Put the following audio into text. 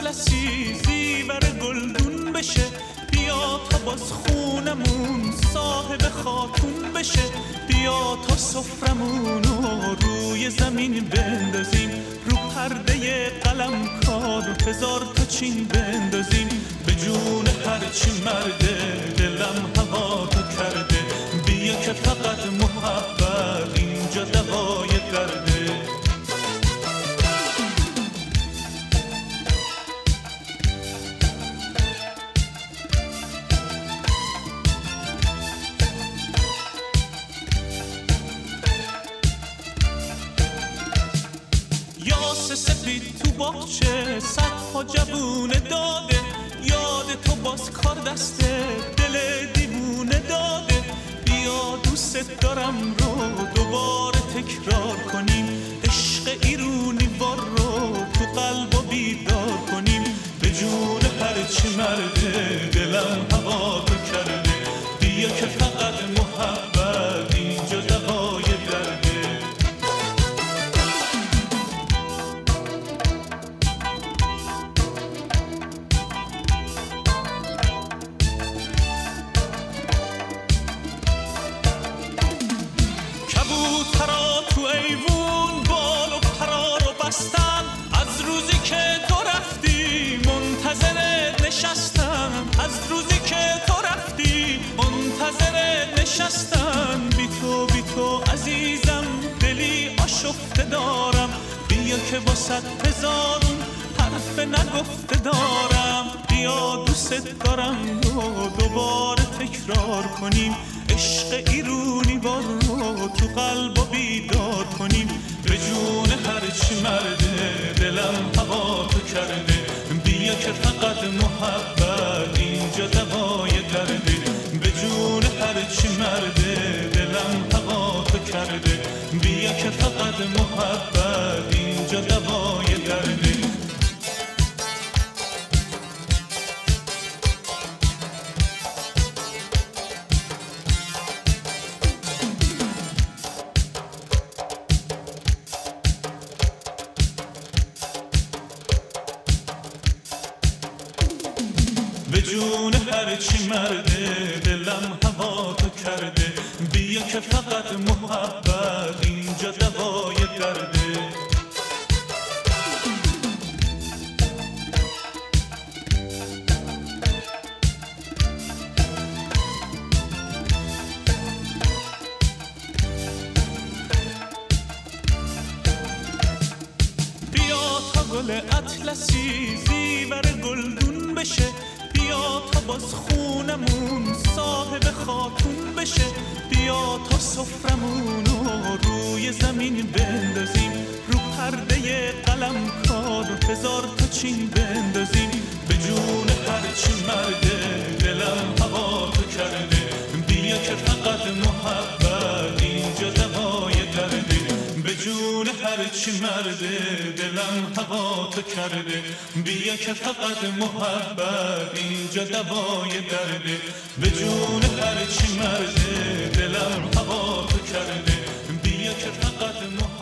اطلسی زیور گلدون بشه، بیا تا باز خونمون صاحب خاتون بشه، بیا تا سفرمونو روی زمین بندازیم، رو پرده قلم کار هزار تا چین بندازیم، به جون هرچی مرده دلم هوا تو کرده، بیا که فقط محبت اینجا دوای درده. سپید تو باغچه صدها جوونه داده، یاد تو باز کار دسته دل دیوونه داده، بیا دوست دارم رو دوباره تکرار کنیم، عشق ایرونی بار رو تو قلب و بیدار کنیم، به جون هرچی مرده دلم هوا تو کرده، بیا که فقط محبت اینجا دوای درده. کبوترا تو ایوون بال و پرا رو بستن، از روزی که تو رفتی منتظر نشستن، از روزی که تو رفتی منتظر نشستن، بی تو عزیزم دلی آشفته دارم، بیا که با 100 هزارون حرف نگفته دارم، بیا دوست دارم رو دوباره تکرار کنیم، عشق ایرونی بار رو تو قلب و بیدار کنیم، به جون هرچی مرده دلم هوا تو کرده، بیا که فقط محبت اینجا دوای درده، به جون هرچی مرده دلم هوا تو کرده، بیا که فقط محبت اینجا دوای درده. به جون هرچی مرده دلم هوا تو کرده، بیا که فقط محبت اینجا دوای درده. بیا تا گل اطلسی زیور گلدون بشه، بیا تا باز خونمون صاحب خاتون بشه، بیا تا سفرمونو روی زمین بندازیم، رو پرده قلم کار هزار تا چین بندازیم، به جون هرچی مرده دلم هوا تو کرده، بیا که فقط محبت اینجا دوای درده، به جون هرچی مرده دلم هوا تو کرده، بیا که فقط محبت اینجا دوای درده، به جون هرچی مرده دلم هوا تو کرده، بیا که فقط محبت